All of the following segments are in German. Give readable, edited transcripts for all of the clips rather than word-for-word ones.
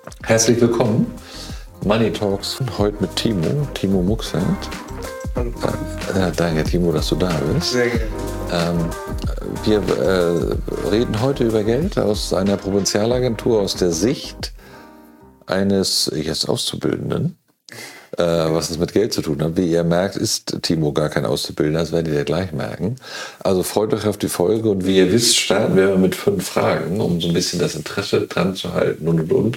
Herzlich willkommen. Money Talks heute mit Timo Muxent. Danke, Timo, dass du da bist. Sehr gerne. Wir reden heute über Geld aus einer Provinzialagentur, aus der Sicht eines jetzt Auszubildenden, was es mit Geld zu tun hat. Wie ihr merkt, ist Timo gar kein Auszubildender, das werdet ihr gleich merken. Also freut euch auf die Folge und wie ihr wisst, starten wir mit 5 Fragen, um so ein bisschen das Interesse dran zu halten und.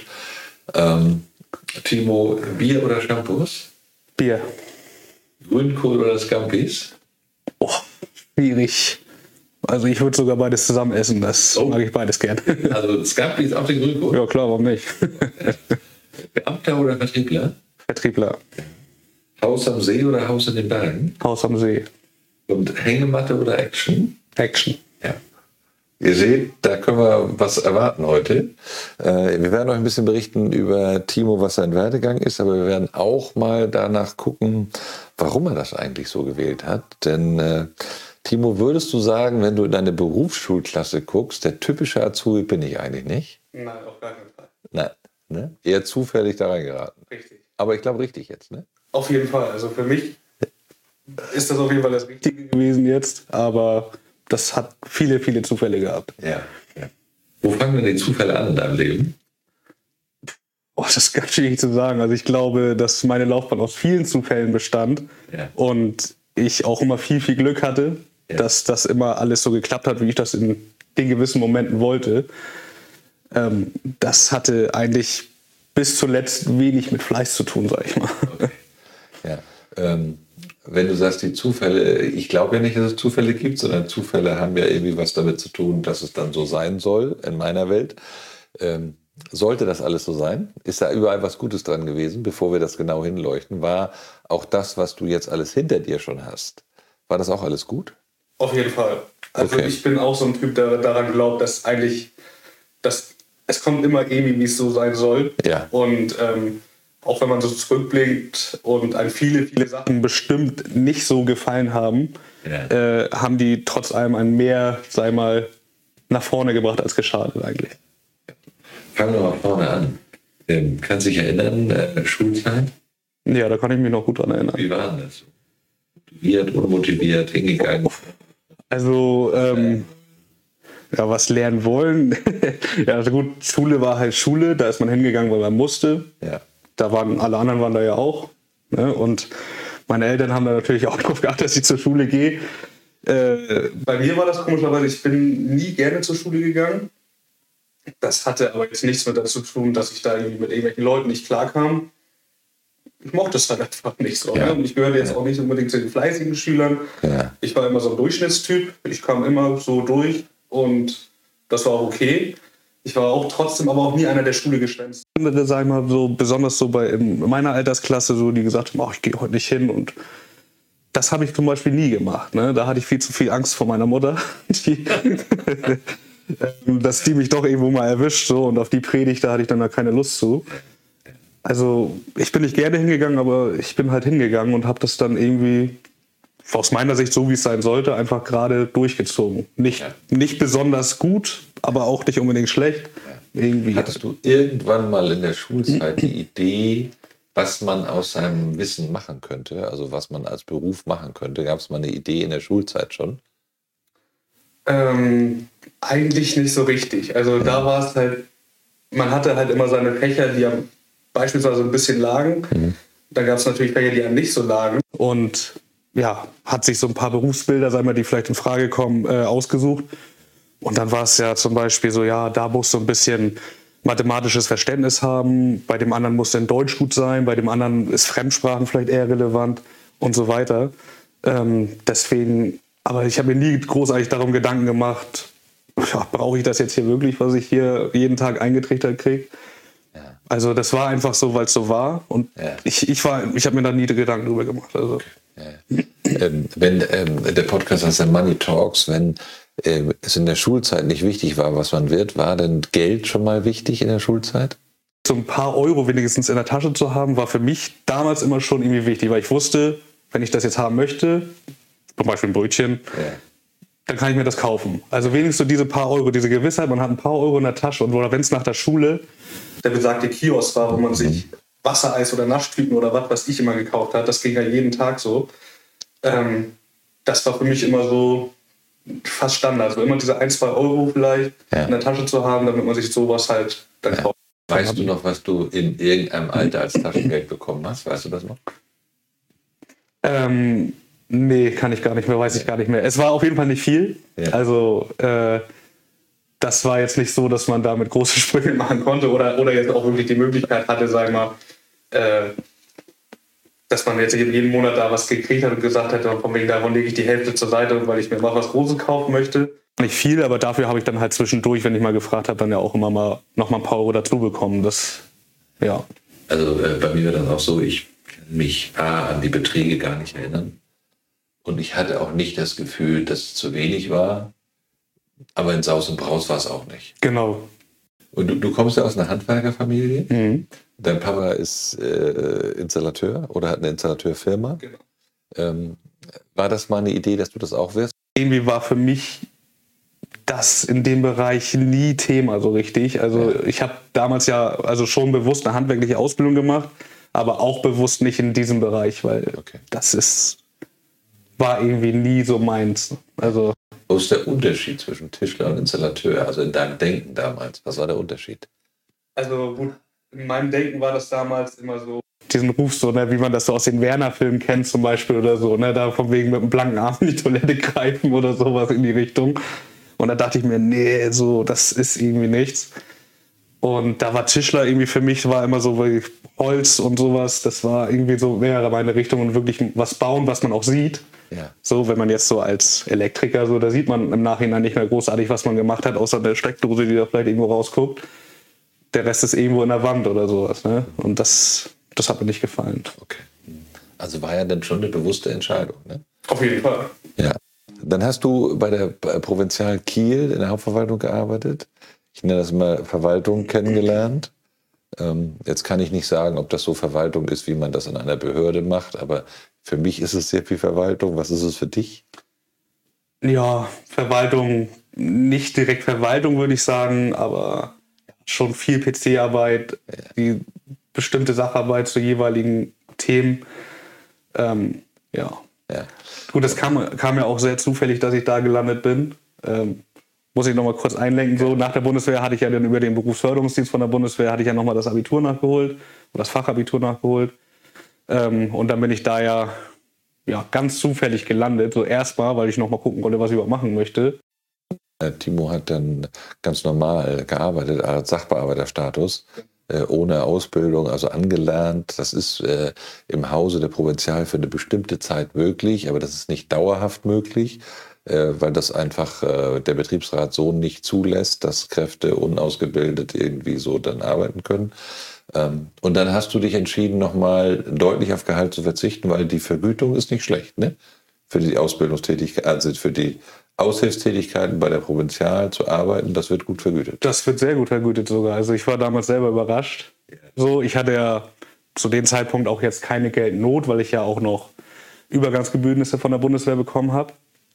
Timo, Bier oder Shampoos? Bier. Grünkohl oder Scampis? Oh, schwierig. Also ich würde sogar beides zusammen essen, das mag ich beides gern. Also Scampis auf den Grünkohl? Ja klar, warum nicht? Beamter oder Vertriebler? Vertriebler. Haus am See oder Haus in den Bergen? Haus am See. Und Hängematte oder Action? Action. Ja. Ihr seht, da können wir was erwarten heute. Wir werden euch ein bisschen berichten über Timo, was sein Werdegang ist, aber wir werden auch mal danach gucken, warum er das eigentlich so gewählt hat. Denn Timo, würdest du sagen, wenn du in deine Berufsschulklasse guckst, der typische Azubi bin ich eigentlich nicht? Nein, auf gar keinen Fall. Nein, ne? Eher zufällig da reingeraten. Richtig. Aber ich glaube richtig jetzt, ne? Auf jeden Fall. Also für mich ist das auf jeden Fall das Richtige gewesen jetzt, aber das hat viele, viele Zufälle gehabt. Ja. Wo fangen denn die Zufälle an in deinem Leben? Oh, das ist ganz schwierig zu sagen. Also ich glaube, dass meine Laufbahn aus vielen Zufällen bestand und ich auch immer viel, viel Glück hatte, dass das immer alles so geklappt hat, wie ich das in den gewissen Momenten wollte. Das hatte eigentlich bis zuletzt wenig mit Fleiß zu tun, sag ich mal. Okay. Ja. Wenn du sagst, die Zufälle, ich glaube ja nicht, dass es Zufälle gibt, sondern Zufälle haben ja irgendwie was damit zu tun, dass es dann so sein soll in meiner Welt. Sollte das alles so sein? Ist da überall was Gutes dran gewesen, bevor wir das genau hinleuchten? War auch das, was du jetzt alles hinter dir schon hast, war das auch alles gut? Auf jeden Fall. Also Ich bin auch so ein Typ, der daran glaubt, dass eigentlich, es kommt immer irgendwie, wie es so sein soll. Ja. Und auch wenn man so zurückblickt und an viele, viele Sachen bestimmt nicht so gefallen haben, haben die trotz allem ein mehr, sei mal, nach vorne gebracht als geschadet eigentlich. Fangen wir mal vorne an. Kannst du dich erinnern, Schulzeit? Ja, da kann ich mich noch gut dran erinnern. Wie war denn das? Motiviert, unmotiviert, hingegangen? Also, was lernen wollen? Ja, also gut, Schule war halt Schule, da ist man hingegangen, weil man musste. Ja. Alle anderen waren da ja auch. Ne? Und meine Eltern haben da natürlich auch drauf geachtet, dass ich zur Schule gehe. Bei mir war das komischerweise, ich bin nie gerne zur Schule gegangen. Das hatte aber jetzt nichts mit dazu zu tun, dass ich da irgendwie mit irgendwelchen Leuten nicht klarkam. Ich mochte es halt einfach nicht so. Ja. Ne? Und ich gehörte jetzt auch nicht unbedingt zu den fleißigen Schülern. Ja. Ich war immer so ein Durchschnittstyp. Ich kam immer so durch und das war auch okay. Ich war auch trotzdem aber auch nie einer, der Schule geschwänzt. Andere, sag ich mal, so, besonders so in meiner Altersklasse, so, die gesagt haben, ich gehe heute nicht hin. Und das habe ich zum Beispiel nie gemacht. Ne? Da hatte ich viel zu viel Angst vor meiner Mutter, dass die mich doch irgendwo mal erwischt. So, und auf die Predigt, da hatte ich dann da keine Lust zu. Also ich bin nicht gerne hingegangen, aber ich bin halt hingegangen und habe das dann irgendwie aus meiner Sicht, so wie es sein sollte, einfach gerade durchgezogen. Nicht besonders gut, aber auch nicht unbedingt schlecht. Irgendwie. Hattest du irgendwann mal in der Schulzeit die Idee, was man aus seinem Wissen machen könnte, also was man als Beruf machen könnte? Gab es mal eine Idee in der Schulzeit schon? Eigentlich nicht so richtig. Also da war es halt, man hatte halt immer seine Fächer, die am beispielsweise ein bisschen lagen. Dann gab es natürlich Fächer, die einem nicht so lagen. Und ja, hat sich so ein paar Berufsbilder, sagen wir, die vielleicht in Frage kommen, ausgesucht. Und dann war es ja zum Beispiel so, ja, da musst du ein bisschen mathematisches Verständnis haben, bei dem anderen muss dann Deutsch gut sein, bei dem anderen ist Fremdsprachen vielleicht eher relevant und so weiter. Deswegen, aber ich habe mir nie großartig darum Gedanken gemacht, brauche ich das jetzt hier wirklich, was ich hier jeden Tag eingetrichtert kriege? Ja. Also das war einfach so, weil es so war und ich habe mir da nie Gedanken drüber gemacht. Also. Wenn der Podcast heißt Money Talks, wenn es in der Schulzeit nicht wichtig war, was man wird, war denn Geld schon mal wichtig in der Schulzeit? So ein paar Euro wenigstens in der Tasche zu haben, war für mich damals immer schon irgendwie wichtig, weil ich wusste, wenn ich das jetzt haben möchte, zum Beispiel ein Brötchen, dann kann ich mir das kaufen. Also wenigstens so diese paar Euro, diese Gewissheit, man hat ein paar Euro in der Tasche und oder wenn es nach der Schule der besagte Kiosk war, wo man sich Wassereis oder Naschtüten oder was ich immer gekauft hat, das ging ja jeden Tag so. Das war für mich immer so fast Standard. Also immer diese 1, 2 Euro vielleicht in der Tasche zu haben, damit man sich sowas halt dann kauft. Weißt du noch, was du in irgendeinem Alter als Taschengeld bekommen hast? Weißt du das noch? Nee, kann ich gar nicht mehr, weiß ich gar nicht mehr. Es war auf jeden Fall nicht viel. Ja. Also das war jetzt nicht so, dass man damit große Sprünge machen konnte oder jetzt auch wirklich die Möglichkeit hatte, sagen wir mal, dass man jetzt jeden Monat da was gekriegt hat und gesagt hat, von wegen davon lege ich die Hälfte zur Seite, weil ich mir mal was Großes kaufen möchte. Nicht viel, aber dafür habe ich dann halt zwischendurch, wenn ich mal gefragt habe, dann ja auch immer mal noch mal ein paar Euro dazu bekommen. Das, ja. Also bei mir war das auch so, ich kann mich an die Beträge gar nicht erinnern. Und ich hatte auch nicht das Gefühl, dass es zu wenig war. Aber in Saus und Braus war es auch nicht. Genau. Und du kommst ja aus einer Handwerkerfamilie. Mhm. Dein Papa ist Installateur oder hat eine Installateurfirma. Genau. War das mal eine Idee, dass du das auch wirst? Irgendwie war für mich das in dem Bereich nie Thema so richtig. Also ich habe damals ja also schon bewusst eine handwerkliche Ausbildung gemacht, aber auch bewusst nicht in diesem Bereich, weil war irgendwie nie so meins. Also wo ist der Unterschied zwischen Tischler und Installateur? Also in deinem Denken damals, was war der Unterschied? Also gut, in meinem Denken war das damals immer so, diesen Ruf so, ne, wie man das so aus den Werner-Filmen kennt zum Beispiel oder so, ne, da von wegen mit einem blanken Arm in die Toilette greifen oder sowas in die Richtung. Und da dachte ich mir, nee, so, das ist irgendwie nichts. Und da war Tischler irgendwie für mich, war immer so wie Holz und sowas, das war irgendwie so mehr meine Richtung und wirklich was bauen, was man auch sieht. Ja. So, wenn man jetzt so als Elektriker, so, da sieht man im Nachhinein nicht mehr großartig, was man gemacht hat, außer der Steckdose, die da vielleicht irgendwo rausguckt. Der Rest ist irgendwo in der Wand oder sowas, ne? Und das hat mir nicht gefallen. Okay. Also war ja dann schon eine bewusste Entscheidung, ne? Auf jeden Fall. Ja. Dann hast du bei der Provinzial Kiel in der Hauptverwaltung gearbeitet. Ich nenne das mal Verwaltung kennengelernt. Jetzt kann ich nicht sagen, ob das so Verwaltung ist, wie man das in einer Behörde macht, aber für mich ist es sehr viel Verwaltung. Was ist es für dich? Ja, Verwaltung, nicht direkt Verwaltung, würde ich sagen, aber schon viel PC-Arbeit, die bestimmte Sacharbeit zu jeweiligen Themen. Ja. Gut, das kam ja auch sehr zufällig, dass ich da gelandet bin. Muss ich noch mal kurz einlenken. So, nach der Bundeswehr hatte ich ja dann über den Berufsförderungsdienst von der Bundeswehr hatte ich ja noch mal das Abitur nachgeholt oder das Fachabitur nachgeholt. Und dann bin ich da ja ganz zufällig gelandet. So erstmal, weil ich noch mal gucken konnte, was ich überhaupt machen möchte. Timo hat dann ganz normal gearbeitet als Sachbearbeiterstatus, ohne Ausbildung, also angelernt. Das ist im Hause der Provinzial für eine bestimmte Zeit möglich, aber das ist nicht dauerhaft möglich, weil das einfach der Betriebsrat so nicht zulässt, dass Kräfte unausgebildet irgendwie so dann arbeiten können. Und dann hast du dich entschieden, nochmal deutlich auf Gehalt zu verzichten, weil die Vergütung ist nicht schlecht, ne? Für die Ausbildungstätigkeit, also für die Aushilfstätigkeiten bei der Provinzial zu arbeiten, das wird gut vergütet. Das wird sehr gut vergütet sogar. Also ich war damals selber überrascht. So, ich hatte ja zu dem Zeitpunkt auch jetzt keine Geldnot, weil ich ja auch noch Übergangsgebührnisse von der Bundeswehr bekommen habe.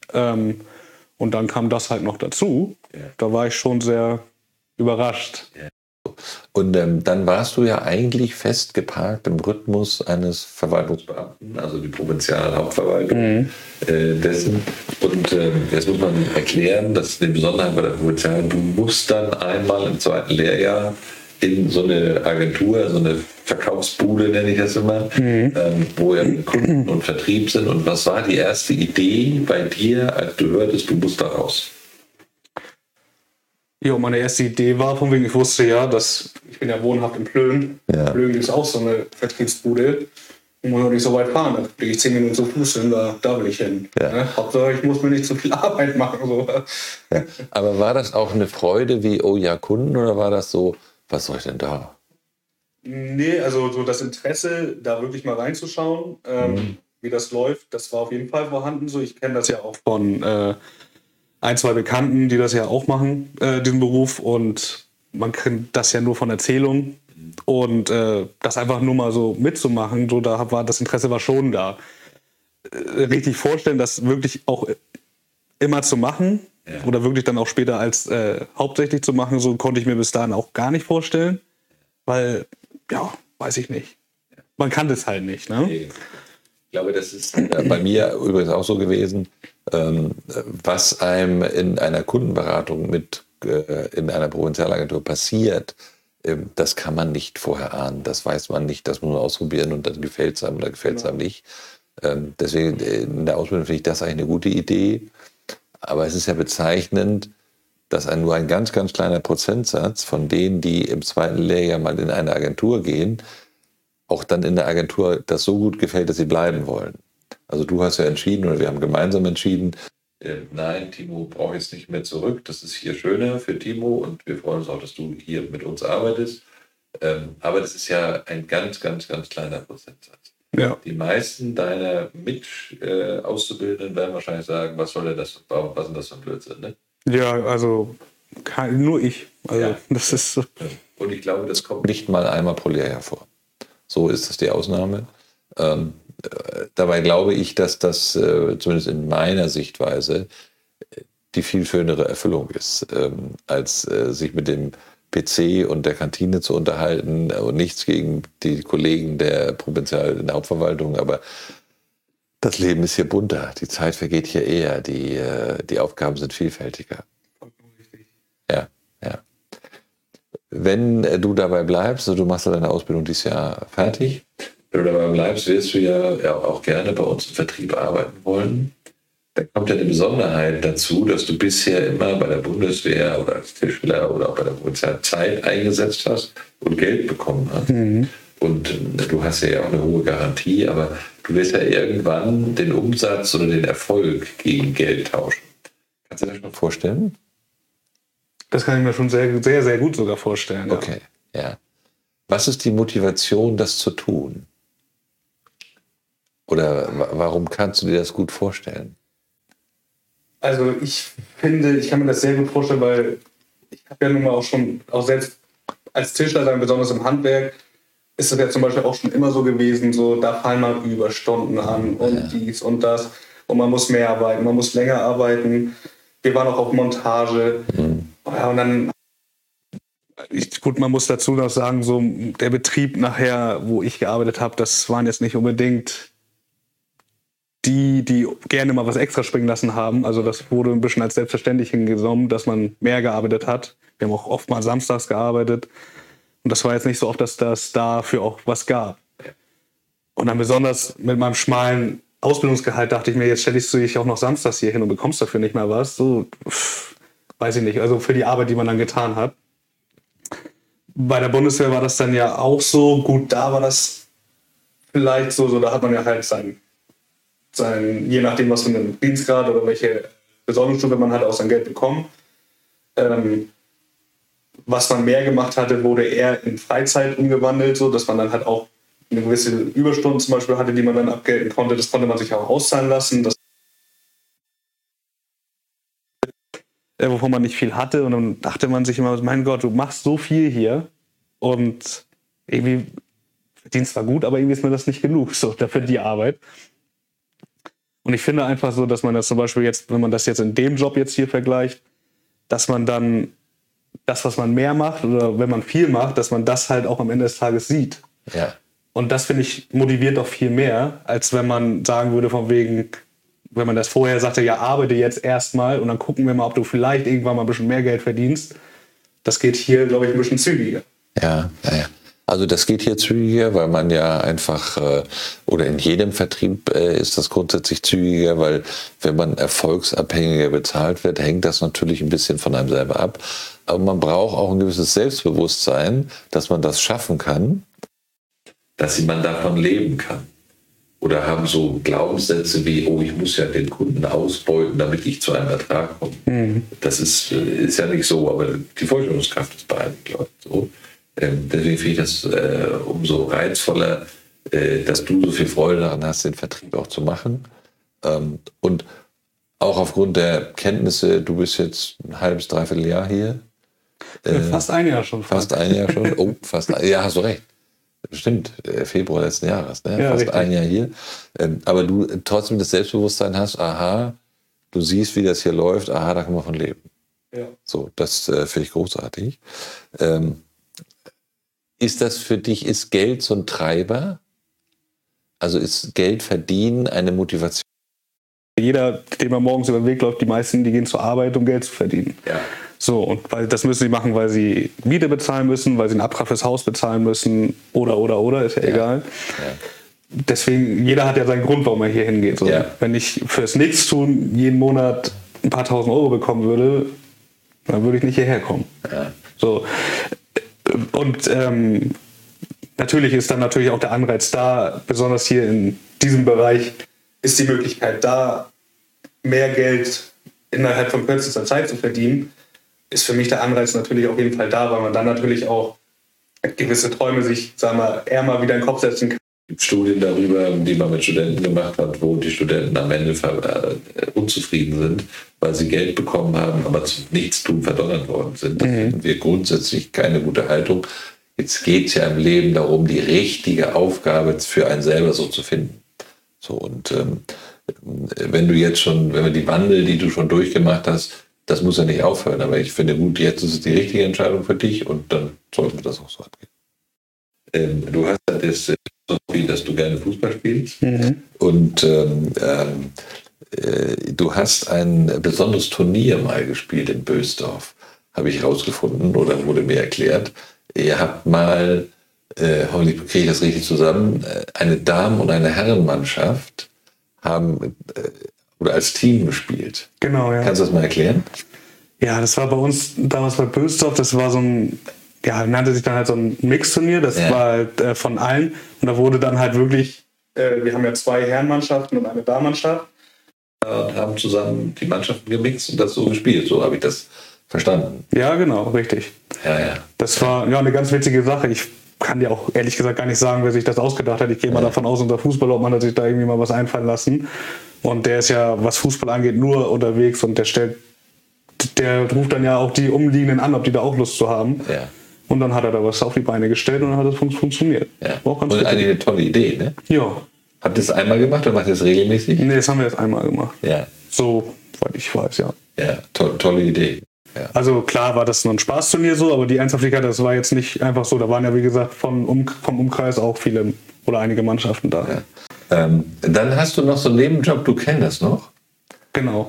Und dann kam das halt noch dazu. Da war ich schon sehr überrascht. Und dann warst du ja eigentlich festgeparkt im Rhythmus eines Verwaltungsbeamten, also die Provinzialhauptverwaltung dessen. Und jetzt muss man erklären, dass die Besonderheit bei der Provinzial, du musst dann einmal im 2. Lehrjahr in so eine Agentur, so eine Verkaufsbude nenne ich das immer, wo ja Kunden und Vertrieb sind. Und was war die erste Idee bei dir, als du hörtest, du musst da raus? Ja, meine erste Idee war, von wegen, ich wusste ja, dass ich bin ja wohnhaft in Plön. Ja. Plön ist auch so eine Vertriebsbude. Ich muss auch nicht so weit fahren, da kriege ich 10 Minuten zu Fuß hin, da will ich hin. Ja. Ne? Hauptsache, ich muss mir nicht zu viel Arbeit machen. So. Ja. Aber war das auch eine Freude wie, oh ja, Kunden, oder war das so, was soll ich denn da? Nee, also so das Interesse, da wirklich mal reinzuschauen, wie das läuft, das war auf jeden Fall vorhanden. So, ich kenne das ja auch von 1, 2 Bekannten, die das ja auch machen, diesen Beruf. Und man kennt das ja nur von Erzählungen. Und das einfach nur mal so mitzumachen, so, das Interesse war schon da. Richtig vorstellen, dass wirklich auch immer zu machen oder wirklich dann auch später als hauptsächlich zu machen, so konnte ich mir bis dahin auch gar nicht vorstellen, weil, ja, weiß ich nicht. Man kann das halt nicht, ne? Ich glaube, das ist bei mir übrigens auch so gewesen, was einem in einer Kundenberatung in einer Provinzialagentur passiert, das kann man nicht vorher ahnen, das weiß man nicht, das muss man ausprobieren und dann gefällt es einem oder gefällt es einem nicht. Deswegen in der Ausbildung finde ich das eigentlich eine gute Idee, aber es ist ja bezeichnend, dass nur ein ganz, ganz kleiner Prozentsatz von denen, die im zweiten Lehrjahr mal in eine Agentur gehen, auch dann in der Agentur das so gut gefällt, dass sie bleiben wollen. Also du hast ja entschieden oder wir haben gemeinsam entschieden, nein, Timo braucht jetzt nicht mehr zurück, das ist hier schöner für Timo und wir freuen uns auch, dass du hier mit uns arbeitest. Aber das ist ja ein ganz, ganz, ganz kleiner Prozentsatz. Ja. Die meisten deiner Auszubildenden werden wahrscheinlich sagen, was soll denn das, was ist denn das für ein Blödsinn, ne? Ja, also nur ich. Also, ja. Das ist so. Und ich glaube, das kommt nicht mal einmal pro Lehrjahr vor. So ist das die Ausnahme. Dabei glaube ich, dass das zumindest in meiner Sichtweise die viel schönere Erfüllung ist, als sich mit dem PC und der Kantine zu unterhalten und nichts gegen die Kollegen der Provinzial in der Hauptverwaltung, aber das Leben ist hier bunter, die Zeit vergeht hier eher, die Aufgaben sind vielfältiger. Ja, ja. Wenn du dabei bleibst, also du machst ja deine Ausbildung dieses Jahr fertig, wenn du dabei bleibst, wirst du ja auch gerne bei uns im Vertrieb arbeiten wollen. Da kommt ja eine Besonderheit dazu, dass du bisher immer bei der Bundeswehr oder als Tischler oder auch bei der Polizei Zeit eingesetzt hast und Geld bekommen hast. Mhm. Und du hast ja auch eine hohe Garantie, aber du wirst ja irgendwann den Umsatz oder den Erfolg gegen Geld tauschen. Kannst du dir das schon vorstellen? Das kann ich mir schon sehr, sehr, sehr gut sogar vorstellen. Ja. Okay, ja. Was ist die Motivation, das zu tun? Oder warum kannst du dir das gut vorstellen? Also ich finde, ich kann mir das sehr gut vorstellen, weil ich habe ja nun mal auch selbst als Tischler, dann besonders im Handwerk, ist es ja zum Beispiel auch schon immer so gewesen, so da fallen mal Überstunden an und dies und das und man muss mehr arbeiten, man muss länger arbeiten. Wir waren auch auf Montage. Ja, und dann, gut, man muss dazu noch sagen, so der Betrieb nachher, wo ich gearbeitet habe, das waren jetzt nicht unbedingt die gerne mal was extra springen lassen haben. Also das wurde ein bisschen als selbstverständlich hingenommen, dass man mehr gearbeitet hat. Wir haben auch oft mal samstags gearbeitet. Und das war jetzt nicht so oft, dass das dafür auch was gab. Und dann besonders mit meinem schmalen Ausbildungsgehalt dachte ich mir, jetzt stellst du dich auch noch samstags hier hin und bekommst dafür nicht mehr was. So, weiß ich nicht. Also für die Arbeit, die man dann getan hat. Bei der Bundeswehr war das dann ja auch so. Gut, da war das vielleicht so da hat man ja halt sein, je nachdem, was für einen Dienstgrad oder welche Besoldungsstufe man hatte, auch sein Geld bekommen. Was man mehr gemacht hatte, wurde eher in Freizeit umgewandelt, so dass man dann halt auch eine gewisse Überstunden zum Beispiel hatte, die man dann abgelten konnte. Das konnte man sich auch auszahlen lassen. Wovon man nicht viel hatte. Und dann dachte man sich immer, mein Gott, du machst so viel hier und irgendwie verdienst zwar gut, aber irgendwie ist mir das nicht genug so dafür die Arbeit. Und ich finde einfach so, dass man das zum Beispiel jetzt, wenn man das jetzt in dem Job jetzt hier vergleicht, dass man dann das, was man mehr macht oder wenn man viel macht, dass man das halt auch am Ende des Tages sieht. Ja. Und das, finde ich, motiviert auch viel mehr, als wenn man sagen würde von wegen, wenn man das vorher sagte, ja, arbeite jetzt erstmal und dann gucken wir mal, ob du vielleicht irgendwann mal ein bisschen mehr Geld verdienst. Das geht hier, glaube ich, ein bisschen zügiger. Ja. Also das geht hier zügiger, weil man ja einfach, oder in jedem Vertrieb ist das grundsätzlich zügiger, weil wenn man erfolgsabhängiger bezahlt wird, hängt das natürlich ein bisschen von einem selber ab. Aber man braucht auch ein gewisses Selbstbewusstsein, dass man das schaffen kann, dass man davon leben kann. Oder haben so Glaubenssätze wie, oh, ich muss ja den Kunden ausbeuten, damit ich zu einem Ertrag komme. Mhm. Das ist ja nicht so, aber die Vorstellungskraft ist bei einem, glaube ich, so. Deswegen finde ich das umso reizvoller, dass du so viel Freude daran hast, den Vertrieb auch zu machen. Und auch aufgrund der Kenntnisse, du bist jetzt ein halbes, dreiviertel Jahr hier. Fast ein Jahr schon. Fast ein Jahr schon. Oh, ja, hast du recht. Stimmt, Februar letzten Jahres. Ne? Ja, fast richtig. Ein Jahr hier. Aber du trotzdem das Selbstbewusstsein hast, aha, du siehst, wie das hier läuft, aha, da kann man von leben. Ja. So, das finde ich großartig. Ist das für dich, ist Geld so ein Treiber? Also ist Geld verdienen eine Motivation? Jeder, dem man morgens über den Weg läuft, die meisten, die gehen zur Arbeit, um Geld zu verdienen. Ja. So, und das müssen sie machen, weil sie Miete bezahlen müssen, weil sie einen Abtrag fürs Haus bezahlen müssen oder, ist ja egal. Ja. Deswegen, jeder hat ja seinen Grund, warum er hier hingeht. So. Ja. Wenn ich fürs Nichtstun jeden Monat ein paar tausend Euro bekommen würde, dann würde ich nicht hierher kommen. Ja. So. Und natürlich ist dann natürlich auch der Anreiz da, besonders hier in diesem Bereich ist die Möglichkeit da, mehr Geld innerhalb von kürzester Zeit zu verdienen, ist für mich der Anreiz natürlich auf jeden Fall da, weil man dann natürlich auch gewisse Träume sich, sagen wir, eher mal wieder in den Kopf setzen kann. Studien darüber, die man mit Studenten gemacht hat, wo die Studenten am Ende unzufrieden sind, weil sie Geld bekommen haben, aber zum Nichtstun verdonnert worden sind. Das finden wir grundsätzlich keine gute Haltung. Jetzt geht es ja im Leben darum, die richtige Aufgabe für einen selber so zu finden. So, und wenn wir die Wandel, die du schon durchgemacht hast, das muss ja nicht aufhören. Aber ich finde gut, jetzt ist es die richtige Entscheidung für dich und dann sollte das auch so angehen. Du hast ja das Hobby, dass du gerne Fußball spielst. Und du hast ein besonderes Turnier mal gespielt in Bösdorf, habe ich rausgefunden oder wurde mir erklärt. Ihr habt mal, hoffentlich kriege ich das richtig zusammen, eine Damen- und eine Herrenmannschaft haben oder als Team gespielt. Genau, ja. Kannst du das mal erklären? Ja, das war bei uns damals bei Bösdorf, das war so ein, ja, nannte sich dann halt so ein Mixturnier, das war halt von allen und da wurde dann halt wirklich, wir haben ja 2 Herrenmannschaften und eine Damenmannschaft. Und haben zusammen die Mannschaften gemixt und das so gespielt, so habe ich das verstanden. Ja, genau, richtig. Ja. Das war ja eine ganz witzige Sache. Ich kann dir auch ehrlich gesagt gar nicht sagen, wer sich das ausgedacht hat. Ich gehe mal davon aus, unser Fußballer, ob man hat sich da irgendwie mal was einfallen lassen. Und der ist ja, was Fußball angeht, nur unterwegs und der ruft dann ja auch die Umliegenden an, ob die da auch Lust zu haben. Ja. Und dann hat er da was auf die Beine gestellt und dann hat es funktioniert. Ja. Und eine tolle Idee, ne? Ja. Habt ihr das einmal gemacht oder macht ihr das regelmäßig? Nee, das haben wir jetzt einmal gemacht. Ja. So, weil ich weiß, ja. Ja, tolle Idee. Ja. Also klar war das nur ein Spaßturnier so, aber die Ernsthaftigkeit, das war jetzt nicht einfach so. Da waren ja, wie gesagt, vom Umkreis auch viele oder einige Mannschaften da. Ja. Dann hast du noch so einen Nebenjob, du kennst das noch? Genau.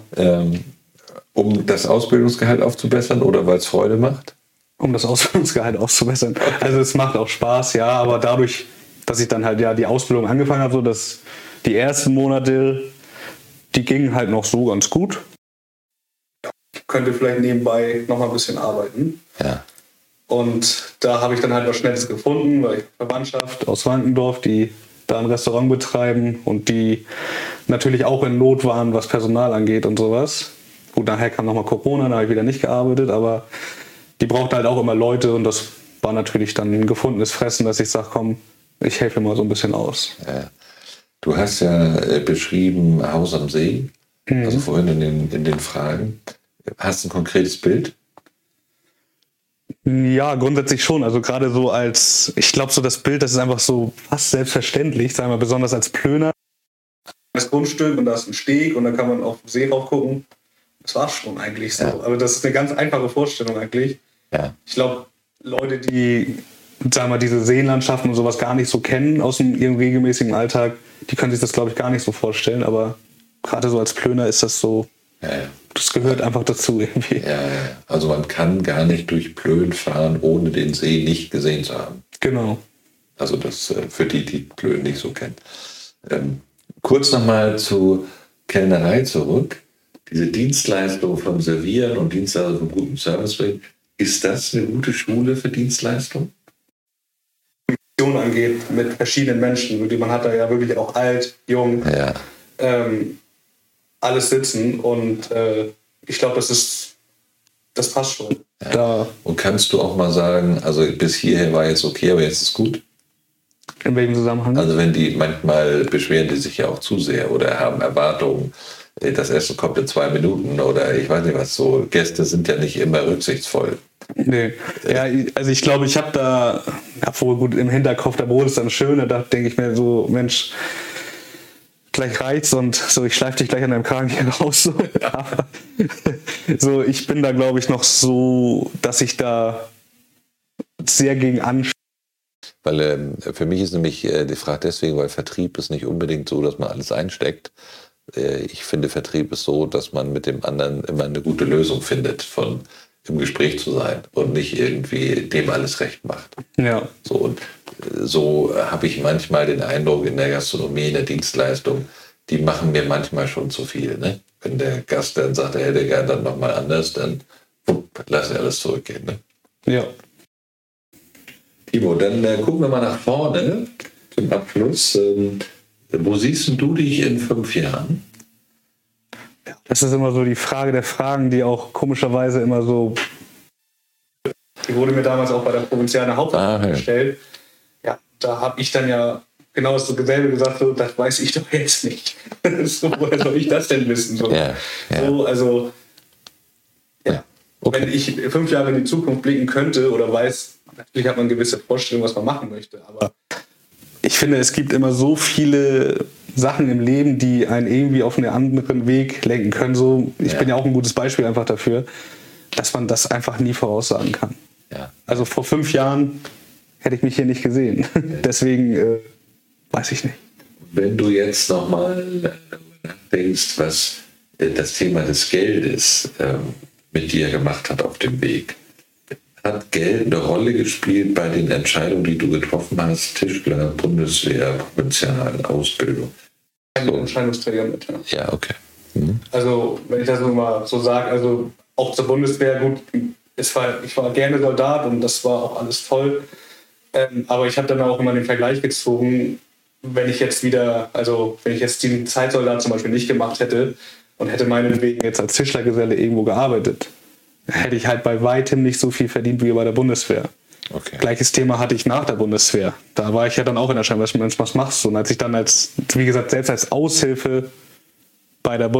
Um das Ausbildungsgehalt aufzubessern oder weil es Freude macht? Um das Ausbildungsgehalt aufzubessern. Okay. Also es macht auch Spaß, ja, aber dadurch, dass ich dann halt ja die Ausbildung angefangen habe, so dass die ersten Monate, die gingen halt noch so ganz gut. Ich könnte vielleicht nebenbei noch mal ein bisschen arbeiten. Ja. Und da habe ich dann halt was Schnelles gefunden, weil ich Verwandtschaft aus Wankendorf, die da ein Restaurant betreiben und die natürlich auch in Not waren, was Personal angeht und sowas. Gut, nachher kam nochmal Corona, da habe ich wieder nicht gearbeitet, aber die brauchten halt auch immer Leute und das war natürlich dann ein gefundenes Fressen, dass ich sage, komm, ich helfe mal so ein bisschen aus. Ja. Du hast ja beschrieben Haus am See, also vorhin in den Fragen. Hast du ein konkretes Bild? Ja, grundsätzlich schon. Also gerade so als, ich glaube so das Bild, das ist einfach so fast selbstverständlich, sagen wir besonders als Plöner. Das Grundstück und da ist ein Steg und da kann man auf den See rauf gucken. Das war schon eigentlich so. Ja. Aber das ist eine ganz einfache Vorstellung eigentlich. Ja. Ich glaube, Leute, die, sagen wir, diese Seenlandschaften und sowas gar nicht so kennen aus ihrem regelmäßigen Alltag, die können sich das, glaube ich, gar nicht so vorstellen. Aber gerade so als Plöner ist das so, das gehört einfach dazu irgendwie. Ja. Also man kann gar nicht durch Plön fahren, ohne den See nicht gesehen zu haben. Genau. Also das für die Plön nicht so kennen. Kurz nochmal zu Kellnerei zurück. Diese Dienstleistung vom Servieren und Dienstleistung vom guten Service bringen, ist das eine gute Schule für Dienstleistung? Angeht mit verschiedenen Menschen. Man hat da ja wirklich auch alt, jung, alles sitzen und ich glaube, das passt schon. Ja. Und kannst du auch mal sagen, also bis hierher war jetzt okay, aber jetzt ist gut? In welchem Zusammenhang? Also wenn manchmal beschweren die sich ja auch zu sehr oder haben Erwartungen, das Essen kommt in 2 Minuten oder ich weiß nicht was, so Gäste sind ja nicht immer rücksichtsvoll. Nee, ja, also ich glaube, ich habe da, wohl gut im Hinterkopf, der Brot ist dann schön, da denke ich mir so, Mensch, gleich reicht's und so, ich schleife dich gleich an deinem Kragen hier raus. So. Aber, so, ich bin da, glaube ich, noch so, dass ich da sehr gegen anschaue. Weil für mich ist nämlich die Frage deswegen, weil Vertrieb ist nicht unbedingt so, dass man alles einsteckt. Ich finde, Vertrieb ist so, dass man mit dem anderen immer eine gute Lösung findet, von im Gespräch zu sein und nicht irgendwie dem alles recht macht. Ja. So, und so habe ich manchmal den Eindruck, in der Gastronomie, in der Dienstleistung, die machen mir manchmal schon zu viel. Ne? Wenn der Gast dann sagt, er hätte gern dann nochmal anders, dann lassen wir alles zurückgehen. Ne? Ja. Timo, dann gucken wir mal nach vorne zum Abschluss. Wo siehst du dich in 5 Jahren? Das ist immer so die Frage der Fragen, die auch komischerweise immer so... Die wurde mir damals auch bei der Provinzialen Hauptversammlung gestellt. Ja, da habe ich dann ja genau das selbe gesagt, so, das weiß ich doch jetzt nicht. So, woher soll ich das denn wissen? So, ja. So, also, ja. Okay. Wenn ich 5 Jahre in die Zukunft blicken könnte oder weiß, natürlich hat man eine gewisse Vorstellung, was man machen möchte, aber ich finde, es gibt immer so viele Sachen im Leben, die einen irgendwie auf einen anderen Weg lenken können. So, ich bin ja auch ein gutes Beispiel einfach dafür, dass man das einfach nie voraussagen kann. Ja. Also vor 5 Jahren hätte ich mich hier nicht gesehen. Deswegen weiß ich nicht. Wenn du jetzt nochmal nachdenkst, was das Thema des Geldes mit dir gemacht hat auf dem Weg, hat Geld eine Rolle gespielt bei den Entscheidungen, die du getroffen hast? Tischler, Bundeswehr, Provinzial, Ausbildung? Ein Entscheidungsträger mit, ja. Ja, okay. Mhm. Also, wenn ich das mal so sage, also auch zur Bundeswehr, gut, ich war gerne Soldat und das war auch alles toll. Aber ich habe dann auch immer den Vergleich gezogen, wenn ich jetzt den Zeitsoldat zum Beispiel nicht gemacht hätte und hätte meinetwegen jetzt als Tischlergeselle irgendwo gearbeitet, hätte ich halt bei weitem nicht so viel verdient wie bei der Bundeswehr. Okay. Gleiches Thema hatte ich nach der Bundeswehr. Da war ich ja dann auch in der Scheinwerfer, was machst du? Und als ich dann wie gesagt, selbst als Aushilfe bei der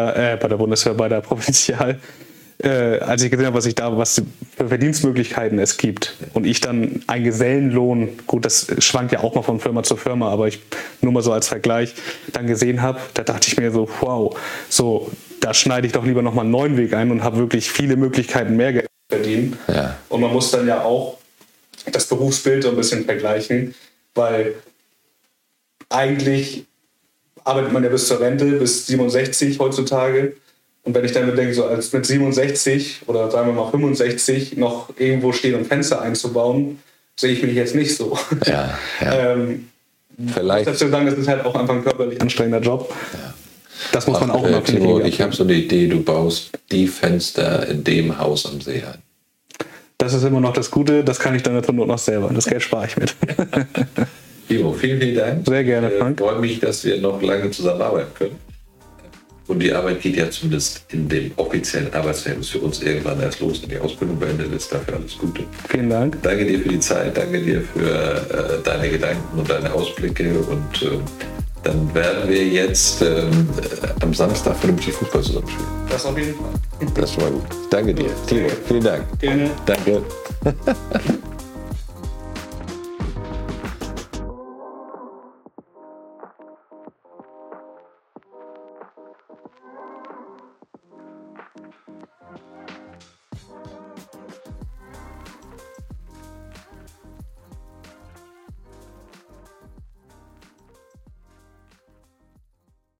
Provinzial, als ich gesehen habe, was für Verdienstmöglichkeiten es gibt und ich dann einen Gesellenlohn, gut, das schwankt ja auch mal von Firma zu Firma, aber ich nur mal so als Vergleich, dann gesehen habe, da dachte ich mir so, wow, so, da schneide ich doch lieber nochmal einen neuen Weg ein und habe wirklich viele Möglichkeiten, mehr Geld zu verdienen. Ja. Und man muss dann ja auch das Berufsbild so ein bisschen vergleichen, weil eigentlich arbeitet man ja bis zur Rente, bis 67 heutzutage. Und wenn ich dann denke, so als mit 67 oder sagen wir mal 65 noch irgendwo stehen und Fenster einzubauen, sehe ich mich jetzt nicht so. Ja. Vielleicht. Ich muss dazu sagen, das ist halt auch einfach ein körperlich anstrengender Job. Ja. Das muss man auch immer Timo, ich habe so eine Idee, du baust die Fenster in dem Haus am See ein. Das ist immer noch das Gute, das kann ich dann zur Not noch selber. Das Geld spare ich mit. Timo, vielen Dank. Sehr gerne, Frank. Ich freue mich, dass wir noch lange zusammenarbeiten können. Und die Arbeit geht ja zumindest in dem offiziellen Arbeitsverhältnis für uns irgendwann erst los, wenn die Ausbildung beendet ist. Dafür alles Gute. Vielen Dank. Danke dir für die Zeit, danke dir für deine Gedanken und deine Ausblicke. Und dann werden wir jetzt am Samstag vernünftig Fußball zusammen spielen. Das auf jeden Fall. Das ist schon mal gut. Danke dir. Timo, vielen Dank. Gerne. Danke.